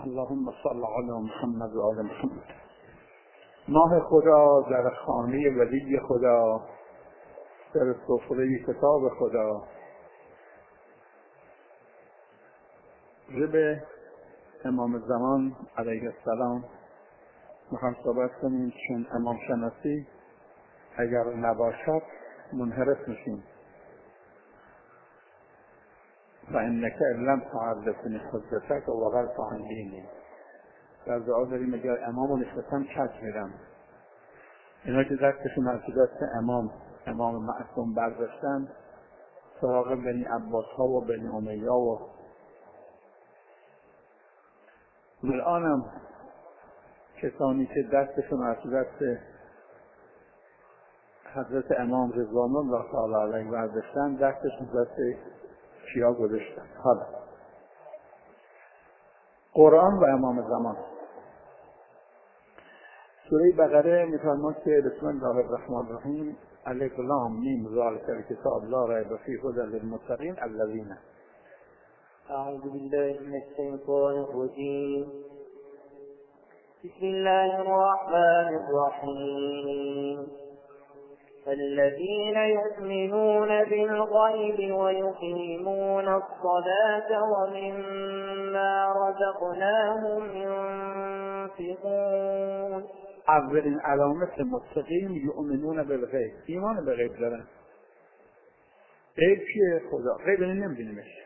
اللهم صل علی محمد و آل محمد. ماه خدا در خانه ولی خدا، در سفره کتاب خدا. به امام زمان علیه السلام میخوام صحبت کنیم، چون امام شناسی اگر نباشد منحرف میشیم. و انک لم تعرفنی حجتک و وغلت عن دینی. در دعا داریم اگر امامو نشستم کج میرم. اینا که دستشون از دست امام معصوم برداشتن سراغ بنی عباس ها و بنی امیه و الانم کسانی که دستشون از دست حضرت امام رضوان الله تعالی علیه برداشتن دستشون دست کیا گذاشتن. حالا قرآن و امام زمان. سوره بقره میفرماید که بسم الله الرحمن الرحیم الف لام میم ذالک الکتاب لا ریب فیه هدی للمتقین الذین. اعوذ بالله من الشیطان الرجیم. بسم الله الرحمن الرحیم. الذين يؤمنون بالغيب ويقيمون الصلاة ومما رزقناهم ينفقون. اولین علامت متقین یؤمنون بالغیب، ایمان به غیب دارن. غیب چیه؟ خدا. غیب نمیبینیمش،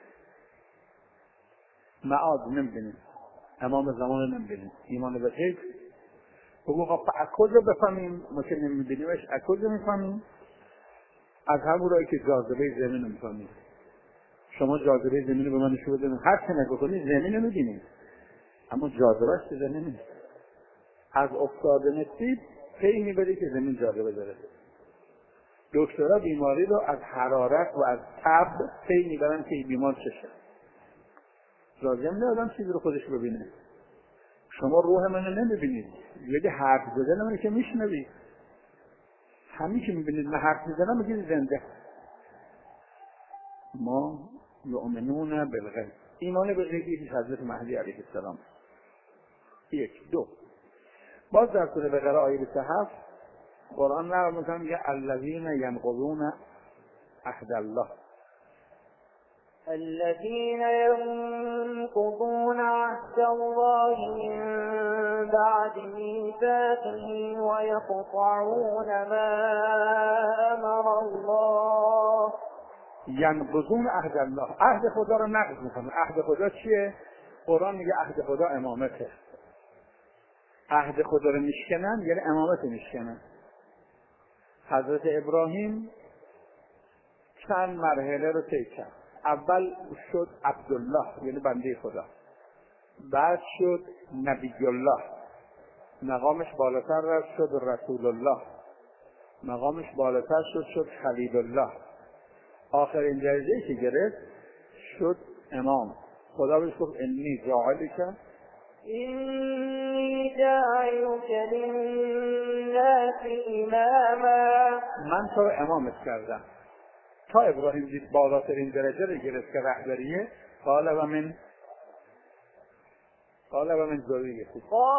معاد نمیبینیم، امام زمان نمیبینیم. ایمان به غیب بگو خب از کجا بفهمیم؟ ما که نمیبینیمش از کجا میفهمیم؟ از همون رایی که جاذبه زمین رو میفهمیم. شما جاذبه زمین رو به من نشون بدید، هر چه نگاه کنید زمین رو میبینید اما جاذبهش که زمین نیست. از افتادن سیب پی میبری که زمین جاذبه داره. دکترها بیماری رو از حرارت و از تب پی میبرن که بیمار چشه. لازم نه آدم چیزی رو خودش ببینه. شما روح منو نمیبینید، یه حرف زدن منو که میشنوید. همین که میبینید من حرف میزنم میگید زنده. ما یؤمنون بالغیب، ایمان به غیبی که حضرت مهدی علیه السلام. یک. دو، باز در سوره بقره آیه 27 قرآن نرمزن میگه الذین ینقضون عهد الله. الذين ينقضون عهد الله من بعد ميثاقه ويقطعون ما أمر الله. ینقضون عهد الله، عهد خدا رو نقض میکنن. عهد خدا چیه؟ قرآن میگه عهد خدا امامته. عهد خدا رو میشکنن یعنی امامت میشکنن. حضرت ابراهیم چند مرحله رو طی کرد. اول شد عبدالله یعنی بنده خدا، بعد شد نبی الله، مقامش بالاتر رفت شد رسول الله، مقامش بالاتر شد خلیل الله، آخرین درجه‌ای که گرفت شد امام. خدا بهش گفت انی جاعلک للناس اماما. من تو رو امامت کردم. تا ابراهیم دید بالاترین درجه رو گرفت که رهبریه، قال و من ذریتی.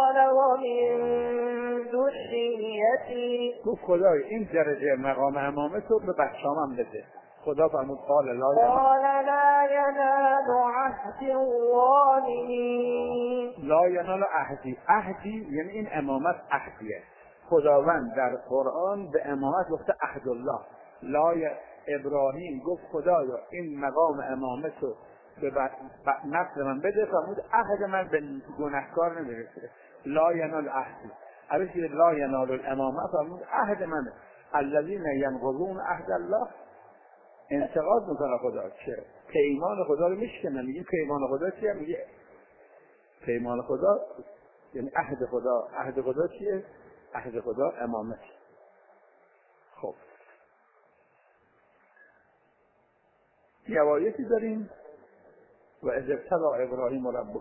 گفت خدای این درجه مقام امامت رو به بچه‌ام بده. خدا فرمود قال لا ینال عهد الظالمین. لا ینال عهدی یعنی این امامت عهدیه. خداوند در قرآن به امامت گفته عهد الله. ابراهیم گفت خدایا این مقام امامت رو به نسل من بده. فرمود عهد من به گناهکار نمیرسه. لا ینال عهدی. عرفت لا ینال الامامه. فرمود عهد منه. الذین ینقضون عهد الله، انتقاد میکنه خدا چه؟ پیمان خدا رو میشکنه. میگه پیمان خدا چیه؟ میگه پیمان خدا یعنی عهد خدا. عهد خدا چیه؟ عهد خدا امامت. خب یوایتی داریم. و اذ ابتلی ابراهیم ربه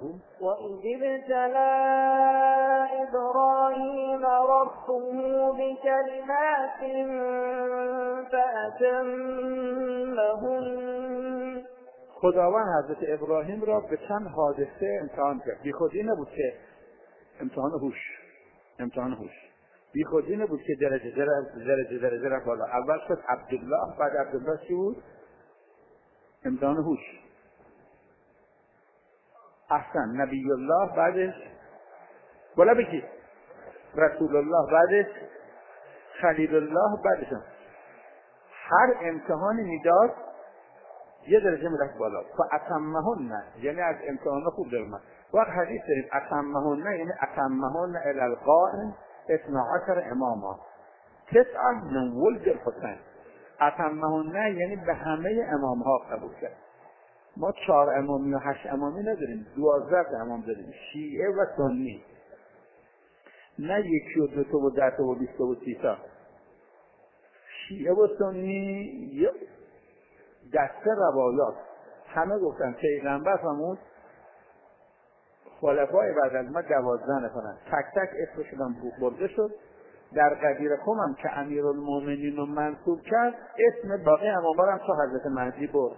بکلمات فأتمهن. خداوند حضرت ابراهیم را به چند حادثه امتحان کرد. بی خودی نبود که امتحان هوش بی خودی نبود که درجه رفت بالا. اول شد عبدالله، بعد عبدالله چی بود؟ امتحان هوش. احسن. نبی الله، بعدش بالا بگید رسول الله، بعدش خلیل الله، بعدش هر امتحانی میداد یه درجه میرفت بالا. فاتمهن یعنی از امتحان خوب در اومد. وقت حدیث داریم اتمهن یعنی اتمهن الی القائم 12 اماما 9 من ولد الحسین. اتمهن یعنی به همه امامها قبول کرد. ما 4 امامی و 8 امامی نداریم، 12 امام داریم، شیعه و سنی، نه 1 و 2 و 10 و 20 و 30 تا. شیعه و سنی یه دسته روایات همه گفتن پیغمبر فرمود خلفای بعد از ما 12 نفرن، تک تک اسمشون برده شد. در قدیر قومم که امیرالمومنین رو منصوب کرد، اسم باقی اماما هم تا حضرت مهدی برد.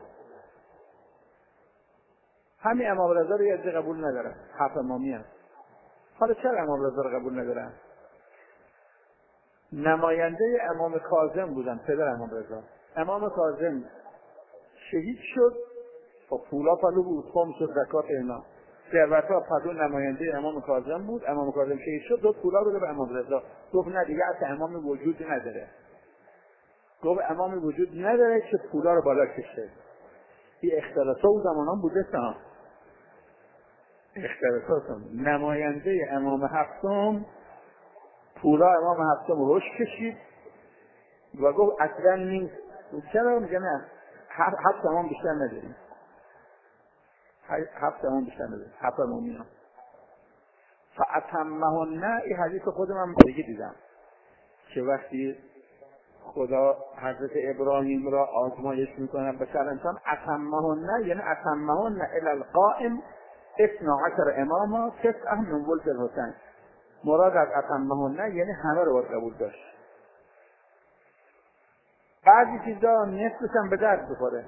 همین امام رضا رو یه عده قبول ندارن، 7 امامی هست. حالا چرا امام رضا رو قبول ندارن؟ نماینده امام کاظم بودن، پدر امام رضا. امام کاظم شهید شد، با پولا پلو بود، خم شد، زکات اینا، ثروت‌ها پدو نماینده امام کاظم بود. امام کاظم شهید شد، 2 پولا بده به امام رضا. گفت نه دیگه اصلا امام وجود نداره. گفت امام وجود نداره که پولا رو بالا کشه. این اختلاسا و زمانان بوده سا. اختلاسا نماینده امام هفتم پولا امام هفتم روش کشید و گفت اصلا نیست. چرا میگه نه؟ 7 امام بیشتر نداریم. 7 امام بیشتر نداریم. 7 امامی ها. فاتمهن این حدیث خود من دیگه دیدم که وقتی خدا حضرت ابراهیم را آزمایش میکنه به سر انسان، اتمهن یعنی اتمهن الی القائم 12 اماما 9 من ولد الحسین. مراد از اتمهن یعنی همه رو باید قبول داشت. بعضی چیزا نصفش هم به درد بخوره،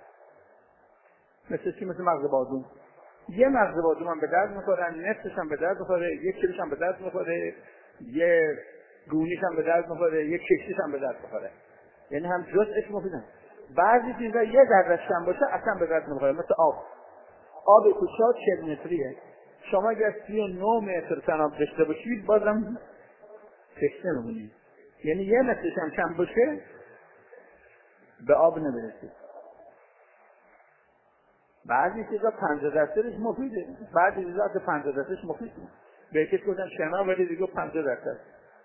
مثل چی؟ مثل مغز بادوم. یه مغز بادوم هم به درد میخورن، نصفش هم به درد میخوره، یک کیلوش هم به درد میخوره، یه گونیش هم به درد میخوره، یک کشتیش هم به درد میخوره. یعنی هم جزءش مفیدن. بعضی چیزا یه ذره‌اش هم باشه اصلا به درد نمیخوره، مثل آب کوچا 40 متریه. شما اگر 39 متر تناب داشته باشید بازم تشنه میمونید. یعنی یه مترش هم کم باشه به آب نمیرسید. بعضی چیزا 50% مفیده، بعضی چیزا 50% مفید نیست. به یکیش گفتن شنا ولی دیگه 50%.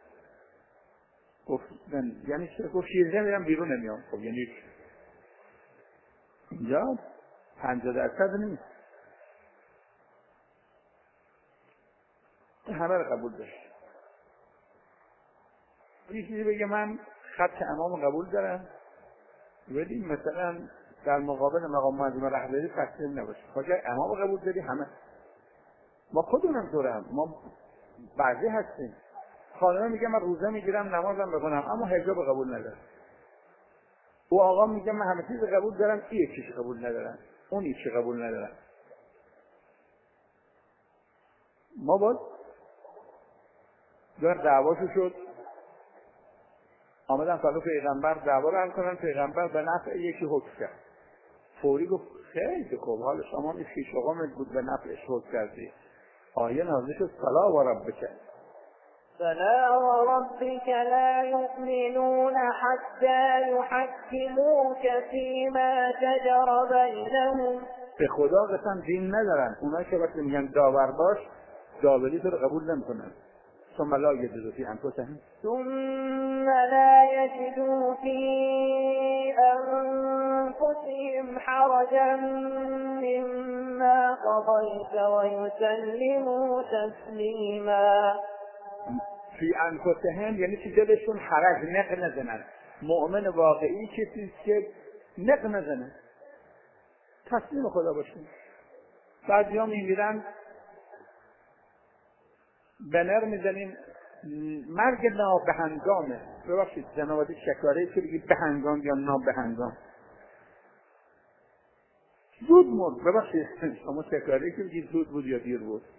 گفت یعنی چه؟ گفت شیرجه میرم بیرون نمیام. خب یعنی اینجا 50% نیست. همه رو قبول داشت. یه چیزی بگه من خط امام قبول دارم ولی مثلا در مقابل مقام معظم رهبری تسلیم نباشه. خواهد امام قبول داری همه. ما خودمونم طورم، ما بعضی هستیم. خانمه میگه من روزه میگیرم نمازم بخونم اما حجاب قبول ندارم. او آقا میگه من همه چیز قبول دارم، این یکیش قبول ندارم، اون یکی قبول ندارم. ما باید در دعواشو شد آمدن فقط پیغمبر دعوا رو حل کنن. پیغمبر به نفع یکی حکم کرد. فوری گفت خیلی خوب، حالا شما این شیش آقامت بود به نفعش حکم کردی. آیه نازل شد فلا و ربک فلا وربك لا يؤمنون حتى يحكموك فيما شجر بينهم. به خدا قسم دین ندارن. اونایی که وقتی میگن داور باش، داوری تو رو قبول نمیکنن. ثم لا یجدوا فی انفسهم في أنفسهم حرجا مما قضيت ويسلموا تسليما. فی انفسهم یعنی که دلشون حرج نق نزنن. مؤمن واقعی کسی که نق نزنه، تسلیم خدا باشن. بعضی ها میمیرن بنر میزنیم مرگ نابهنگامه. ببخشید جنابالی شکاره که بگید بهنگام یا نابهنگام. زود مرد. ببخشید شما تکراری که بگید زود بود یا دیر بود.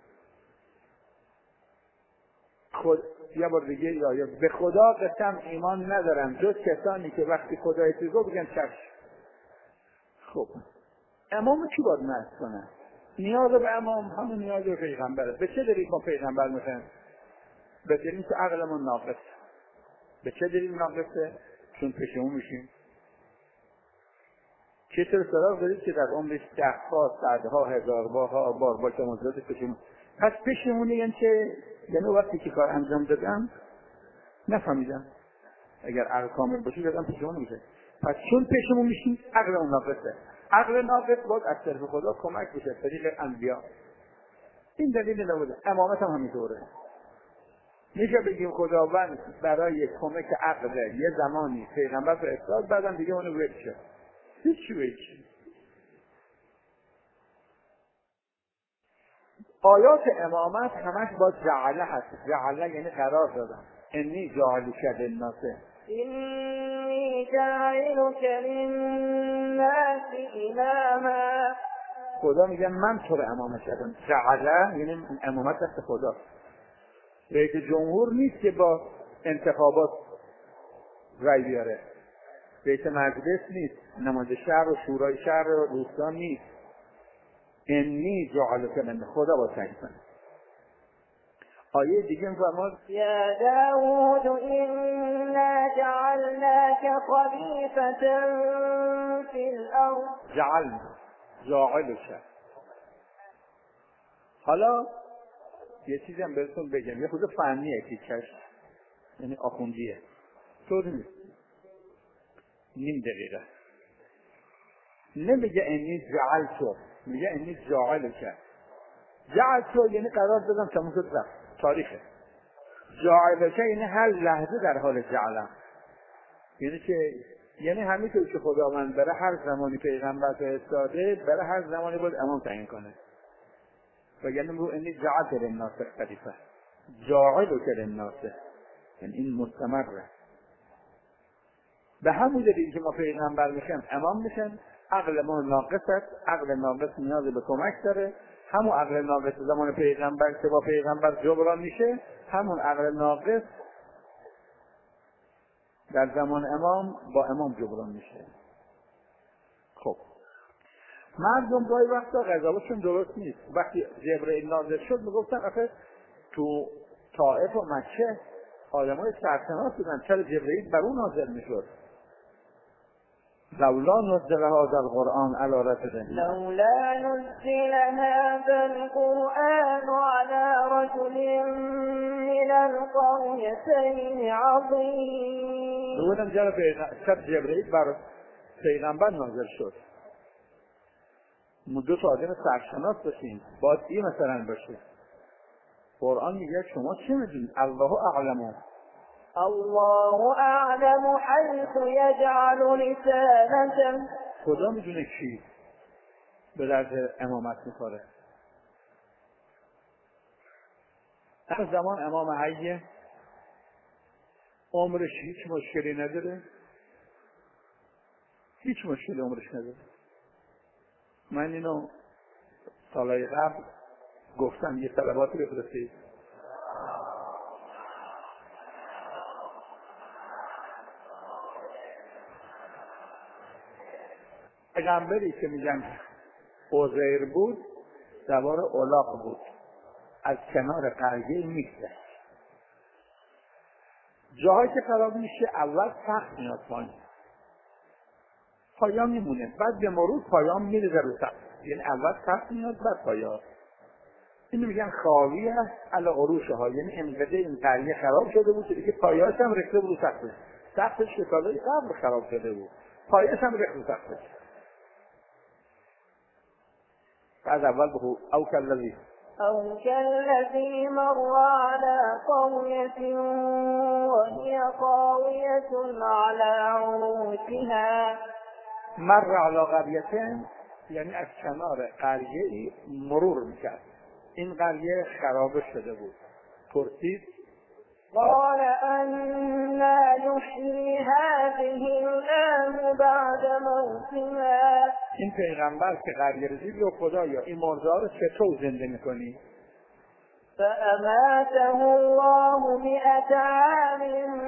یه بار دیگه یا به خدا قسم ایمان ندارم جز کسانی که وقتی خدای چیزو بگن چشم. خب امام چی باید نهست کنه؟ نیاز به امام همون نیاز به پیغمبره. به چه دلیل ما پیغمبر میخوایم؟ به دلیل که عقلمون ناقصه. به چه دلیل ناقصه؟ چون پشیمون میشیم. چطور سراغ دارید که در عمرش ده‌ها، صدها، هزار بار با تمازات پشیمون. پس پشیمونی یعنی چه؟ یعنی وقتی که کار انجام دادم نفهمیدم. اگر عقل کامل باشه دادم پشیمون میشه. پس چون پشیمون میشیم عقلمون ناقصه. عقل ناقص باید از طرف خدا کمک بشه طریق انبیا. این دلیل نبوده. امامت هم همینطوره. میشه بگیم خداوند برای کمک عقل یه زمانی پیغمبر فرستاد بعدم دیگه اونو ول شد. هیچ. آیات امامت همش با جعله هست. جعله یعنی قرار دادن. انی جاعلک للناس. إني جاعلك للناس إماما. خدا میگه من تو رو امامت کردم. جعله یعنی امامت دست خدا. رئیس جمهور نیست که با انتخابات رای بیاره. رئیس مجلس نیست. نماینده شهر و شورای شهر و روستان نیست. انی جعلک للناس. خدا با تعیین کنه. آیه دیگه میفرماد یا داوود انا جعلناک خلیفة فی الارض. جاعلک. حالا یه چیزی هم بهتون بگم. یه خود فنیه تیکش. یعنی آخوندیه. طور نیست. نیم دقیقه. نمیگه انی جعلتو. میگه انی جاعلک. جعلتو یعنی قرار دادم تموم شد رفت. تاریخه. جاعلک یعنی هر لحظه در حال جعلم. یعنی همینطور که خداوند برای هر زمانی پیغمبر فرستاده برای هر زمانی باید امام تعیین کنه. وگرنه میگه انی جعلت للناس خلیفه. جاعلک للناس. یعنی این مستمره. به همون دلیل که ما پیغمبر میشیم امام میشن. عقل ما ناقص است. عقل ناقص نیاز به کمک داره. همون عقل ناقص زمان پیغمبر که با پیغمبر جبران میشه همون عقل ناقص در زمان امام با امام جبران میشه. خب مردم گاهی وقتا قضاوتشون درست نیست. وقتی جبرئیل نازل شد میگفتن آخه تو طائف و مکه آدمای سرشناس بودن چرا جبرئیل بر اون نازل میشد؟ لولا نزل هذا القرآن على رجل. لولا نزل هذا القرآن على رجل من القريتين عظيم. بودم شب جبرئیل بر پیغمبر نازل شد. ما دو تا آدم سرشناس باشیم. باید این مثلا باشه. قرآن میگه شما چی میدونید؟ الله اعلم. الله اعلم حيث يجعل رسالته. خدا میدونه کی به درد امامت میخوره. در زمان امام حیه عمرش هیچ مشکلی نداره. هیچ مشکلی عمرش نداره. من اینو سالهای قبل گفتم یه طلباتی بفرستید. پیغمبری که میگن عزیر بود سوار الاغ بود. از کنار قریه میگذشت. جاهایی که خراب میشه اول سخت میاد پایان میمونه. بعد به مرور پایان میره رو سخت. یعنی اول سخت میاد بعد پایان. اینو میگن خاویه علی عروشها. یعنی انقدر این قریه خراب شده بود که پایاش هم رکته بود رو سختش. سختش که سالهای قبل خراب شده بود. پایاش هم رکته رو سختش. بعد اول بخو او کالذی مر على قرية وهي خاوية على عروشها. مر على قریة یعنی از کنار قریه مرور میکرد. این قریه خراب شده بود. پرسید قال أنا يحيي هذه الله بعد موتها. این پیغمبر که قریه رسید رو خدایا این مرغ‌ها رو چطور زنده میکنی؟ فأماته الله 100 عام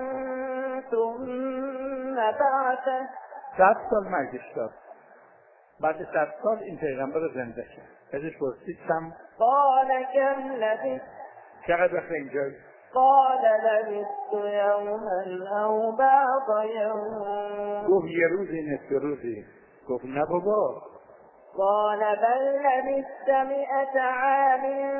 ثم بعثه 100 سال مرگش داد. بعد 100 سال این پیغمبر رو زنده شد. ازش پرسید قال كم لبثت چقدر وقت اینجایی؟ قال لبثت يوما أو بعض يوم گفت یه روزی نصف روزی. گفت نه بابا. قال بل لبثت 100 عام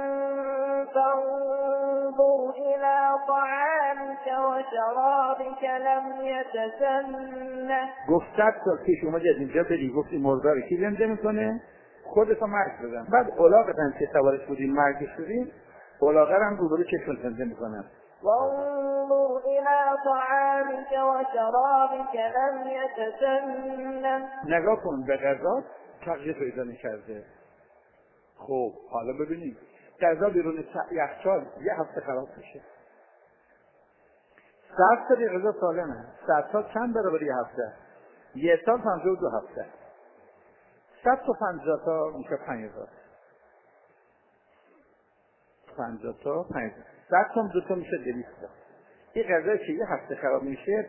فانظر إلى طعامك وشرابك لم يتسنه. گفت 100 سال پیش اومدی از اینجا بری گفتی مرغا رو کی زنده میکنه؟ خودتو مرگ بزن. بعد الاغتن که سوارش بودین مرگش شدین الاغه هم روبرو چشم زنده میکنن. وانظر إلى طعامك وشرابك لم يتسنه. نگاه کن به غذا تغییر پیدا نکرده. خب حالا ببینیم غذا بیرون یخچال یه هفته خراب میشه. 100 سال غذا سالمه. 100 سال چند برابر یه هفته؟ یه سال 52 هفته. 100 تا 50 تا میشه 5000. 50 تا 5000. 100 تا 2 تا میشه 200 تا. این غذا که یه هفته خراب میشه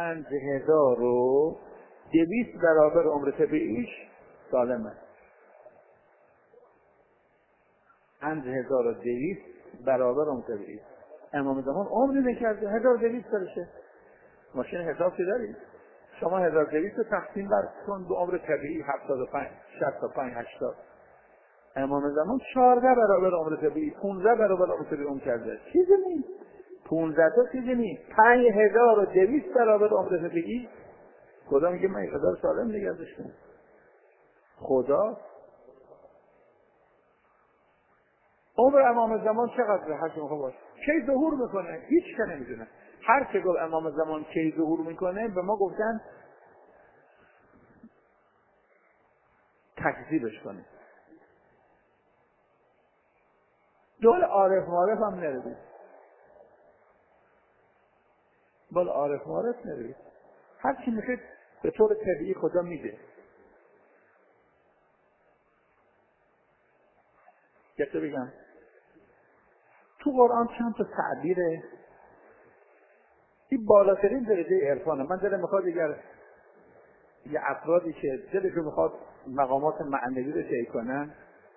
5200 برابر عمر طبیعیش سالمه. 5200 برابر عمر طبیعی. امام زمان عمری نکرده 1200 سالشه. ماشین حساب که دارید؟ شما 1200 رو تقسیم بر کن به عمر طبیعی 75 65 80. امام زمان 14 برابر عمر طبیعی 15 برابر عمر طبیعی کرده. چیزی نیست. 15 تا چیزی نیست. 5200 برابر عمر طبیعی. خدا میگه من خدا رو سالم نگه داشتم. خدا عمر امام زمان چقدر حجم باشه؟ کی ظهور میکنه؟ هیچ که نمیدونه. هر که گفت امام زمان کی ظهور میکنه به ما گفتن تکذیبش کنه. دول عارف معارف هم نروید. بال عارف معارف نروید. هر چی میخواد به طور طبیعی خدا میده. یه بگم تو قرآن چند تا تعبیره این بالاترین درجه عرفانه. من دلم میخواد یه افرادی که دلشون میخواد مقامات معنوی رو طی کنن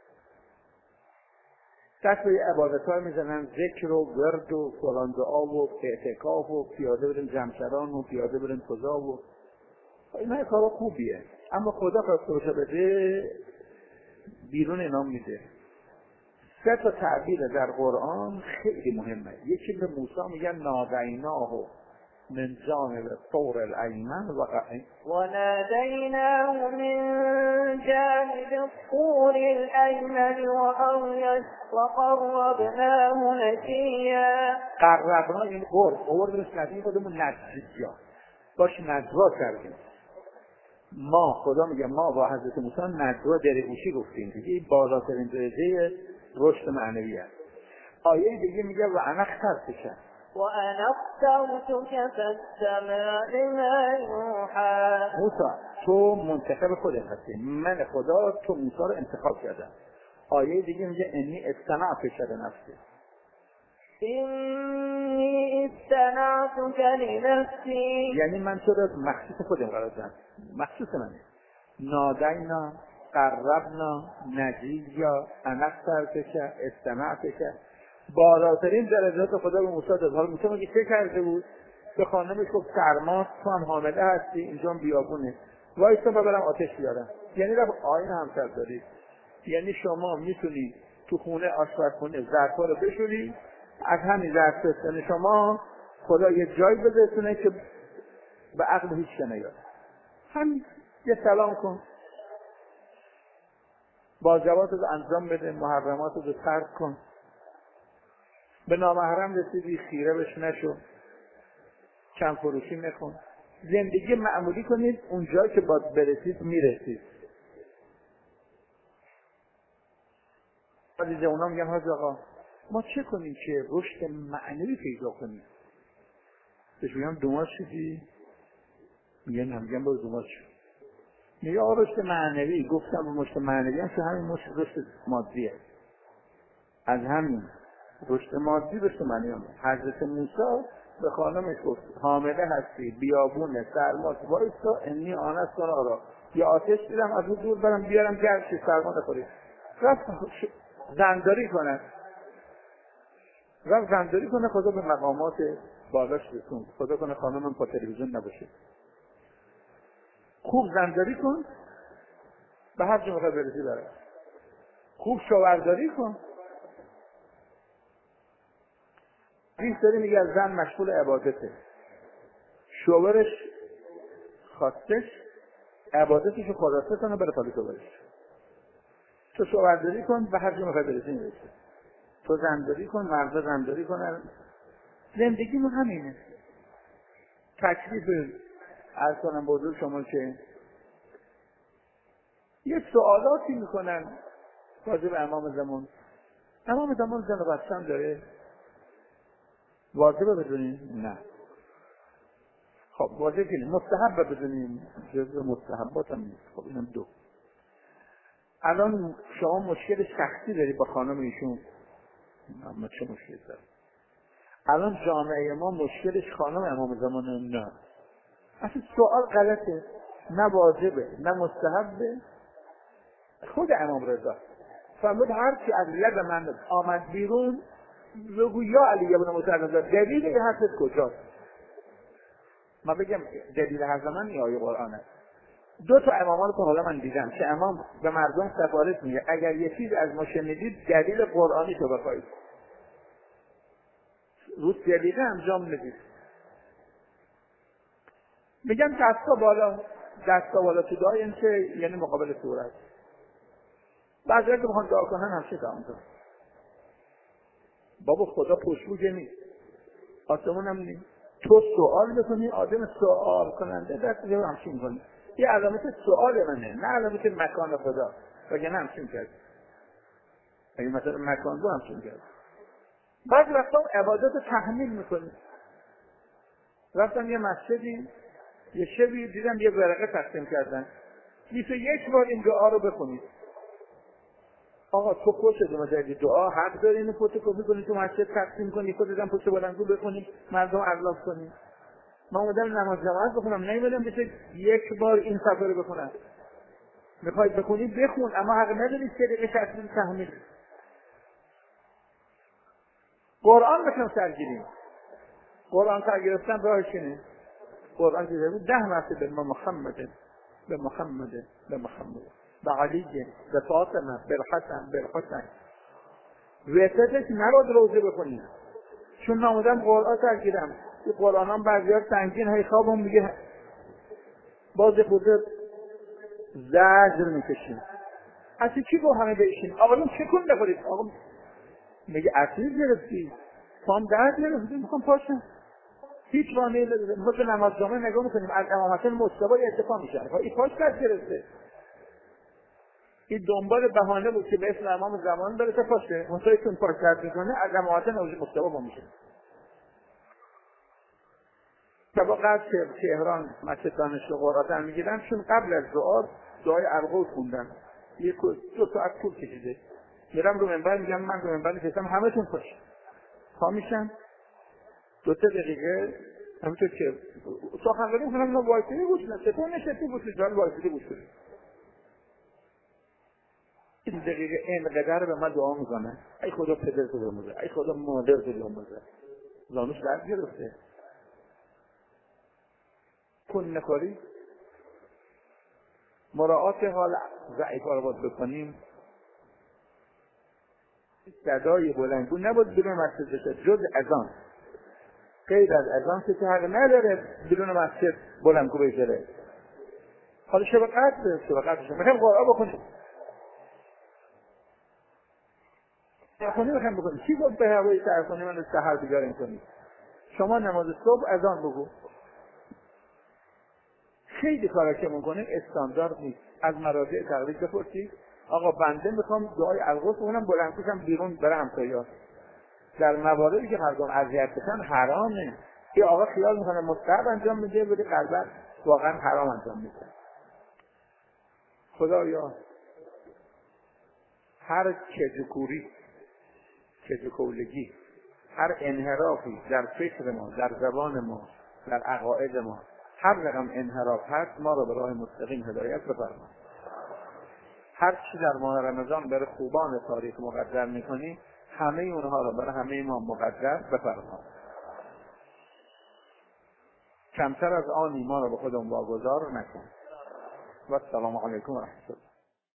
دست به عبادت‌ها میزنن، ذکر و ورد و فلان دعا و اعتکاف و پیاده بریم جمشران و پیاده بریم کجا و اینا کارا خوبیه، اما خدا خواستوشه بده بیرون اینام میده. 3 تا تعبیر در قرآن خیلی مهمه. یکی به موسی میگن نادیناه من جانب طور الایمن و نادیناه من جانب الطور الایمن و قربناه نجیا. قربنا این قربش ندیم خودمون نجیا باش نجوا کردیم. ما خدا میگه ما با حضرت موسی نجوا درگوشی گفتیم دیگه. این بالاترین درجه رشد معنوی است. آیه دیگه میگه و انا اخترتک و انا اخترتک فاستمع لما یوحی. موسی تو منتخب خودت هستی، من خدا تو موسی رو انتخاب کردم. آیه دیگه میگه انی استنعتک لنفسی. اینی استنعتک لنفسی، یعنی من تو رو مخصوص خودم قرار دادم. مخصوص منه. نادینا قربنا نجیا انا اخترتک استنعتک. بالاترین درجات خدا به موسی داد. حالا موسی میگه چه کرده بود؟ به خانمش گفت سرماست، تو هم حامله هستی، اینجا بیابونه، وایسا برم آتش بیارم. یعنی رفت آیین همسر دارید. یعنی شما میتونی تو خونه آشپزخونه ظرفا رو بشوری، از همین ظرف یعنی شما خدا یه جای بذارتونه که به عقل هیچ که نیاد. همین یه سلام کن، واجبات رو انجام بده، محرمات رو ترک کن. به نامحرم رسیدی خیره بش نشو، کم فروشی نکن، زندگی معمولی کنید، اونجایی که باید برسید میرسید. بعضی اونا میگن حاج آقا ما چه کنیم که رشد معنوی پیدا کنیم؟ بهش میگم دوماز شدی؟ میگن برو دوماز شد. میگه رشد معنوی، گفتم رشد معنوی هم که همین رشد مادیه. از همین رشد مادی رشد معنوی هم. حضرت موسی به خانمش گفت حامله هستی، بیابونه، سرماست، وایسا انی آنست نارا، یا آتش دیدم از اون دور برم بیارم گرم شه، سرما نخوری. رفت زنداری کنه، خدا به مقامات بالاش رسوند. خدا کنه خانمم با تلویزیون نباشه. خوب زنداری کن به هر جا میخوای برسی برای. خوب شاورداری کن. این سری میگه از زن مشغول عبادته، شوورش خواستش عبادتش رو خلاصه کنه بره پالی شوورش. تو شاورداری کن به هر جا میخوای برسی میرسی. تو زنداری کن، مردا زنداری کنن. زندگی ما همینه. تکلیف عرض کنم بزرگ شما که یه سوالاتی میکنن راجع به امام زمان. امام زمان زن و بچه هم داره؟ واجبه بدونیم؟ نه. خب واجب که مستحب بدونیم، جزء مستحبات هم نیست. خب اینم دو. الان شما مشکل شخصی داری با خانم ایشون؟ اما چه مشکلی داری؟ الان جامعه ما مشکلش خانم امام زمان نه. اصلا سوال غلطه، نه واجبه نه مستحبه. خود امام رضا فرمود هر کی از لب من آمد بیرون بگو یا علی ابن موسی رضا. دلیل این حرفت کجاست؟ ما بگم دلیل حرف من یا آیه قرآنه. دو تا امامان رو حالا من دیدم که امام به مردم سفارش میگه اگر یه چیز از ما شنیدید دلیل قرآنی تو بخواید. روز دلیل انجام ندید. میگم دستا بالا تو دعای این که یعنی مقابل صورت. بعضی که بخوان دعا کنن همشه دعا کنن. بابا خدا پشتوجه نیست، آسمون هم نیست. تو سوال بکنی آدم سوال کننده دست جواب همشه میکنی. یه علامت سوال منه، نه علامت مکان خدا. وگرنه همشه کرد. اگه مثلا مکان دو همشه کرد. بعضی وقتا عبادت رو تحمیل میکنی. رفتم یه مسجدی یه شبی دیدم یه ورقه تقسیم کردن 21 بار این دعا رو بخونید. آقا تو خوشت اومده دعا حق داری اینو فتوکپی کنی تو مسجد تقسیم کنی خودت هم پشت بلندگو بخونی مردم اغلاف کنی. من اومدم نماز جماعت بخونم نمیدونم بشه یک بار این صفحه رو بخونم. میخواید بخونی بخون اما حق نداری صدقه شخصی تحمیل. قرآن بکنم سرگیریم. قرآن سرگرفتن راهش اینه. قرآن که بود 10 مرتبه به محمد به محمد به محمد به علی به فاطمه به حسن به حسین. وسطش نباید روزه بکنی چون نامودم قرآن سرگیرم. این قرآن هم بعضی‌ها سنگین هی خوابم میگه باز خورده زجر میکشیم. اصلا کی گفت همه بشین؟ آقا چکون نخورید؟ آقا میگه اصیل گرفتی پام درد گرفتی میخوام پاشم. هیچ معنی نداره. ما به نماز جمعه نگاه میکنیم از امامتون مصطفی اتفاق میشه. این پاش درد گرفته. این دنبال بهانه بود که به اسم امام زمان بره تا پاشه. اونطوری که اون پاش درد میکنه از امامتون اوج مصطفی با میشه. طبقات تهران مسجد دانشگاه قرآن میگیرن چون قبل از دعای الغوث خوندن. یک 2 ساعت طول کشیده. میرم رو منبر میگم من رو منبر نشستم همه‌تون خوش. پا میشن 2 دقیقه همینطور که سخنرانی میکنم اینا وایسیده بود نه چطور نشستی بود جان وایسیده بود شده. این دقیقه اینقدر به من دعا میکنه ای خدا پدر تو بموزه ای خدا مادر تو بموزه. زانوش درد گرفته. کن نخوری مراعات حال ضعیف‌ها رو باید بکنیم. صدای بلندگو نباید بیرون مسجد بشه جز اذان. غیر از اذان که حق نداره بیرون مسجد بلندگو بشه. حالا شبقتش میخوایم قرآن بخونیم. سرخونی میخوایم بکنیم. چی گفت به هوای سرخونی من رو سحر بیداریم کنیم؟ شما نماز صبح اذان بگو. خیلی کارا که میکنیم استاندارد نیست. از مراجع تقلید بپرسید آقا بنده میخوام دعای الغوث بخونم بلندگوشم بیرون برای همسایه‌ها. در مواردی که مردم اذیت بشن حرامه. این آقا خیال میکنه مستحب انجام میده ولی قلبا واقعا حرام انجام میده. خدایا هر کجکوری، کجکولگی، هر انحرافی در فکر ما، در زبان ما، در عقاید ما، هر رقم انحراف هست ما را به راه مستقیم هدایت بفرما. هر چی در ماه رمضان برای خوبان تاریخ مقدر میکنی همه اونها را برای همه ما مقدر بفرما. کمتر از آنی ما را به خودمون واگذار نکن. و السلام علیکم و رحمت الله.